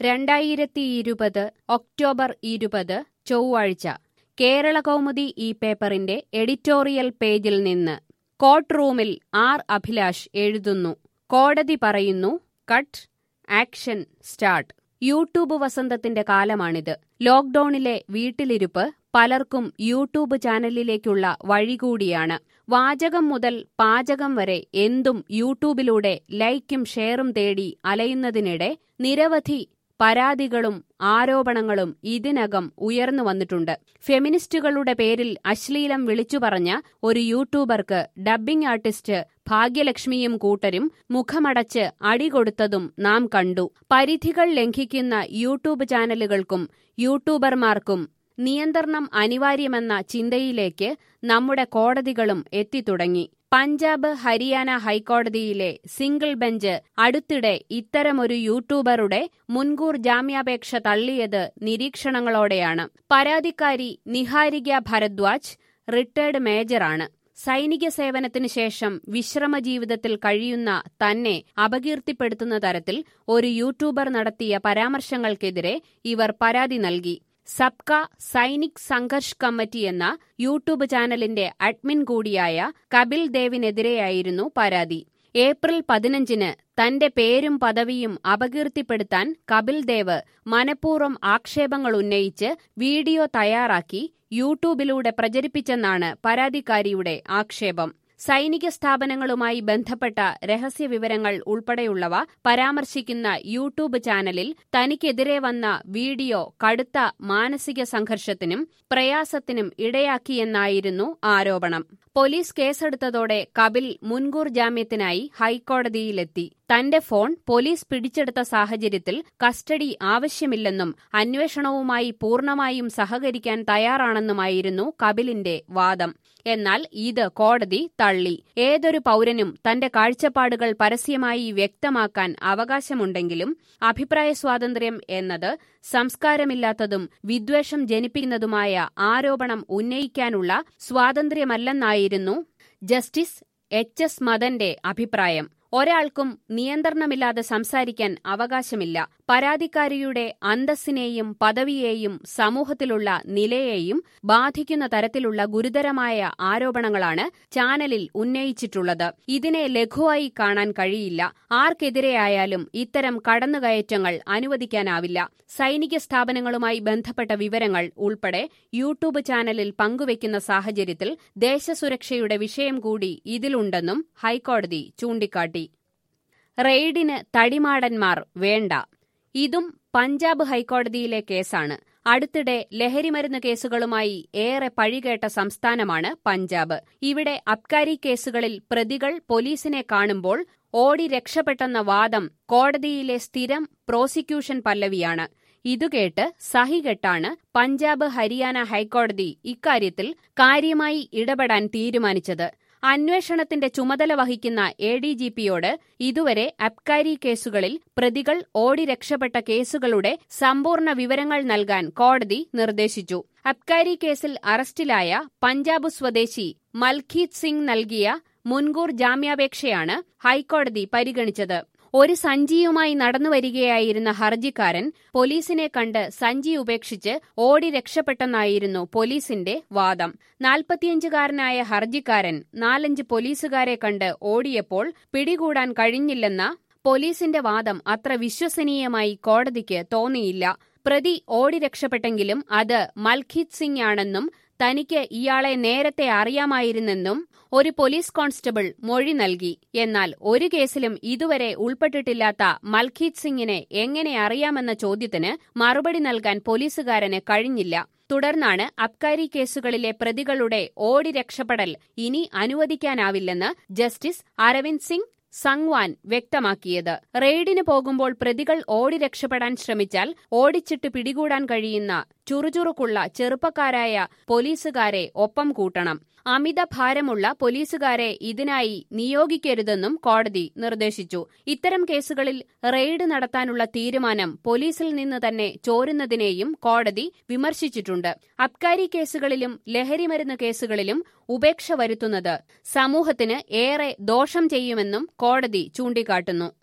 2020 October 20 ചൊവ്വാഴ്ച കേരളകൗമുദി ഈ പേപ്പറിന്റെ എഡിറ്റോറിയൽ പേജിൽ നിന്ന് കോർട്ട് റൂമിൽ ആർ അഭിലാഷ് എഴുതുന്നു. കോടതി പറയുന്നു കട്ട്, ആക്ഷൻ സ്റ്റാർട്ട്. യൂട്യൂബ് വസന്തത്തിന്റെ കാലമാണിത്. ലോക്ഡൌണിലെ വീട്ടിലിരുപ്പ് പലർക്കും യൂട്യൂബ് ചാനലിലേക്കുള്ള വഴികൂടിയാണ്. വാചകം മുതൽ പാചകം വരെ എന്തും യൂട്യൂബിലൂടെ ലൈക്കും ഷെയറും തേടി അലയുന്നതിനിടെ നിരവധി പരാതികളും ആരോപണങ്ങളും ഇതിനകം ഉയർന്നു വന്നിട്ടുണ്ട്. ഫെമിനിസ്റ്റുകളുടെ പേരിൽ അശ്ലീലം വിളിച്ചു പറഞ്ഞ ഒരു യൂട്യൂബർക്ക് ഡബ്ബിംഗ് ആർട്ടിസ്റ്റ് ഭാഗ്യലക്ഷ്മിയും കൂട്ടരും മുഖമടച്ച് അടികൊടുത്തതും നാം കണ്ടു. പരിധികൾ ലംഘിക്കുന്ന യൂട്യൂബ് ചാനലുകൾക്കും യൂട്യൂബർമാർക്കും നിയന്ത്രണം അനിവാര്യമെന്ന ചിന്തയിലേക്ക് നമ്മുടെ കോടതികളും എത്തിത്തുടങ്ങി. പഞ്ചാബ്, ഹരിയാന ഹൈക്കോടതിയിലെ സിംഗിൾ ബെഞ്ച് അടുത്തിടെ ഇത്തരമൊരു യൂട്യൂബറുടെ മുൻകൂർ ജാമ്യാപേക്ഷ തള്ളിയത് നിരീക്ഷണങ്ങളോടെയാണ്. പരാതിക്കാരി നിഹാരിക ഭരദ്വാജ് റിട്ടയർഡ് മേജറാണ്. സൈനിക സേവനത്തിനു ശേഷം വിശ്രമജീവിതത്തിൽ കഴിയുന്ന തന്നെ അപകീർത്തിപ്പെടുത്തുന്ന തരത്തിൽ ഒരു യൂട്യൂബർ നടത്തിയ പരാമർശങ്ങൾക്കെതിരെ ഇവർ പരാതി നൽകി. സബ്കാ സൈനിക് സംഘർഷ് കമ്മിറ്റി എന്ന യൂട്യൂബ് ചാനലിന്റെ അഡ്മിൻ കൂടിയായ കപിൽ ദേവിനെതിരെയായിരുന്നു പരാതി. ഏപ്രിൽ 15 തന്റെ പേരും പദവിയും അപകീർത്തിപ്പെടുത്താൻ കപിൽ ദേവ് മനഃപൂർവ്വം ആക്ഷേപങ്ങൾ ഉന്നയിച്ച് വീഡിയോ തയ്യാറാക്കി യൂട്യൂബിലൂടെ പ്രചരിപ്പിച്ചെന്നാണ് പരാതിക്കാരിയുടെ ആക്ഷേപം. സൈനിക സ്ഥാപനങ്ങളുമായി ബന്ധപ്പെട്ട രഹസ്യവിവരങ്ങൾ ഉൾപ്പെടെയുള്ളവ പരാമർശിക്കുന്ന യൂട്യൂബ് ചാനലിൽ തനിക്കെതിരെ വന്ന വീഡിയോ കടുത്ത മാനസിക സംഘർഷത്തിനും പ്രയാസത്തിനും ഇടയാക്കിയെന്നായിരുന്നു ആരോപണം. പോലീസ് കേസെടുത്തതോടെ കപിൽ മുൻകൂർ ജാമ്യത്തിനായി ഹൈക്കോടതിയിലെത്തി. തന്റെ ഫോൺ പോലീസ് പിടിച്ചെടുത്ത സാഹചര്യത്തിൽ കസ്റ്റഡി ആവശ്യമില്ലെന്നും അന്വേഷണവുമായി പൂർണ്ണമായും സഹകരിക്കാൻ തയ്യാറാണെന്നുമായിരുന്നു കപിലിന്റെ വാദം. എന്നാൽ ഇത് കോടതി തള്ളി. ഏതൊരു പൗരനും തന്റെ കാഴ്ചപ്പാടുകൾ പരസ്യമായി വ്യക്തമാക്കാൻ അവകാശമുണ്ടെങ്കിലും അഭിപ്രായ സ്വാതന്ത്ര്യം എന്നത് സംസ്കാരമില്ലാത്തതും വിദ്വേഷം ജനിപ്പിക്കുന്നതുമായ ആരോപണം ഉന്നയിക്കാനുള്ള സ്വാതന്ത്ര്യമല്ലെന്നായിരുന്നു ജസ്റ്റിസ് എച്ച്.എസ്. മദന്റെ അഭിപ്രായം. ഒരാൾക്കും നിയന്ത്രണമില്ലാതെ സംസാരിക്കാൻ അവകാശമില്ല. പരാതിക്കാരിയുടെ അന്തസ്സിനെയും പദവിയെയും സമൂഹത്തിലുള്ള നിലയെയും ബാധിക്കുന്ന തരത്തിലുള്ള ഗുരുതരമായ ആരോപണങ്ങളാണ് ചാനലിൽ ഉന്നയിച്ചിട്ടുള്ളത്. ഇതിനെ ലഘുവായി കാണാൻ കഴിയില്ല. ആർക്കെതിരെയായാലും ഇത്തരം കടന്നുകയറ്റങ്ങൾ അനുവദിക്കാനാവില്ല. സൈനിക സ്ഥാപനങ്ങളുമായി ബന്ധപ്പെട്ട വിവരങ്ങൾ ഉൾപ്പെടെ യൂട്യൂബ് ചാനലിൽ പങ്കുവയ്ക്കുന്ന സാഹചര്യത്തിൽ ദേശസുരക്ഷയുടെ വിഷയം കൂടി ഇതിലുണ്ടെന്നും ഹൈക്കോടതി ചൂണ്ടിക്കാട്ടി. റെയ്ഡിന് തടിമാടന്മാർ വേണ്ട. ഇതും പഞ്ചാബ് ഹൈക്കോടതിയിലെ കേസാണ്. അടുത്തിടെ ലഹരിമരുന്ന് കേസുകളുമായി ഏറെ പഴികേട്ട സംസ്ഥാനമാണ് പഞ്ചാബ്. ഇവിടെ അബ്കാരി കേസുകളിൽ പ്രതികൾ പോലീസിനെ കാണുമ്പോൾ ഓടി രക്ഷപ്പെട്ടെന്ന വാദം കോടതിയിലെ സ്ഥിരം പ്രോസിക്യൂഷൻ പല്ലവിയാണ്. ഇതുകേട്ട് സഹികെട്ടാണ് പഞ്ചാബ്, ഹരിയാന ഹൈക്കോടതി ഇക്കാര്യത്തിൽ കാര്യമായി ഇടപെടാൻ തീരുമാനിച്ചത്. അന്വേഷണത്തിന്റെ ചുമതല വഹിക്കുന്ന എഡിജിപിയോട് ഇതുവരെ അബ്കാരി കേസുകളിൽ പ്രതികൾ ഓടി രക്ഷപ്പെട്ട കേസുകളുടെ സമ്പൂർണ്ണ വിവരങ്ങൾ നൽകാൻ കോടതി നിർദ്ദേശിച്ചു. അബ്കാരി കേസിൽ അറസ്റ്റിലായ പഞ്ചാബ് സ്വദേശി മൽഖീത് സിംഗ് നൽകിയ മുൻകൂർ ജാമ്യാപേക്ഷയാണ് ഹൈക്കോടതി പരിഗണിച്ചത്. ഒരു സഞ്ചിയുമായി നടന്നുവരികയായിരുന്ന ഹർജിക്കാരൻ പോലീസിനെ കണ്ട് സഞ്ചി ഉപേക്ഷിച്ച് ഓടി രക്ഷപ്പെട്ടെന്നായിരുന്നു പോലീസിന്റെ വാദം. 45-കാരനായ ഹർജിക്കാരൻ 4-5 പോലീസുകാരെ കണ്ട് ഓടിയപ്പോൾ പിടികൂടാൻ കഴിഞ്ഞില്ലെന്ന പോലീസിന്റെ വാദം അത്ര വിശ്വസനീയമായി കോടതിക്ക് തോന്നിയില്ല. പ്രതി ഓടി രക്ഷപ്പെട്ടെങ്കിലും അത് മൽഖീത് സിംഗ് ആണെന്നും തനിക്ക് ഇയാളെ നേരത്തെ അറിയാമായിരുന്നെന്നും ഒരു പോലീസ് കോൺസ്റ്റബിൾ മൊഴി നൽകി. എന്നാൽ ഒരു കേസിലും ഇതുവരെ ഉൾപ്പെട്ടിട്ടില്ലാത്ത മൽഖീത് സിംഗിനെ എങ്ങനെ അറിയാമെന്ന ചോദ്യത്തിന് മറുപടി നൽകാൻ പോലീസുകാരന് കഴിഞ്ഞില്ല. തുടർന്നാണ് അബ്കാരി കേസുകളിലെ പ്രതികളുടെ ഓടി രക്ഷപ്പെടൽ ഇനി അനുവദിക്കാനാവില്ലെന്ന് ജസ്റ്റിസ് അരവിന്ദ് സിംഗ് സംഗ്വാൻ വ്യക്തമാക്കിയത്. റെയ്ഡിന് പോകുമ്പോൾ പ്രതികൾ ഓടി രക്ഷപ്പെടാൻ ശ്രമിച്ചാൽ ഓടിച്ചിട്ട് പിടികൂടാൻ കഴിയുന്ന ചുറുചുറുക്കുള്ള ചെറുപ്പക്കാരായ പോലീസുകാരെ ഒപ്പം കൂട്ടണം. അമിത ഭാരമുള്ള പോലീസുകാരെ ഇതിനായി നിയോഗിക്കരുതെന്നും കോടതി നിർദ്ദേശിച്ചു. ഇത്തരം കേസുകളിൽ റെയ്ഡ് നടത്താനുള്ള തീരുമാനം പോലീസിൽ നിന്ന് തന്നെ ചോരുന്നതിനെയും കോടതി വിമർശിച്ചിട്ടുണ്ട്. അബ്കാരി കേസുകളിലും ലഹരിമരുന്ന് കേസുകളിലും ഉപേക്ഷ വരുത്തുന്നത് സമൂഹത്തിന് ഏറെ ദോഷം ചെയ്യുമെന്നും കോടതി ചൂണ്ടിക്കാട്ടുന്നു.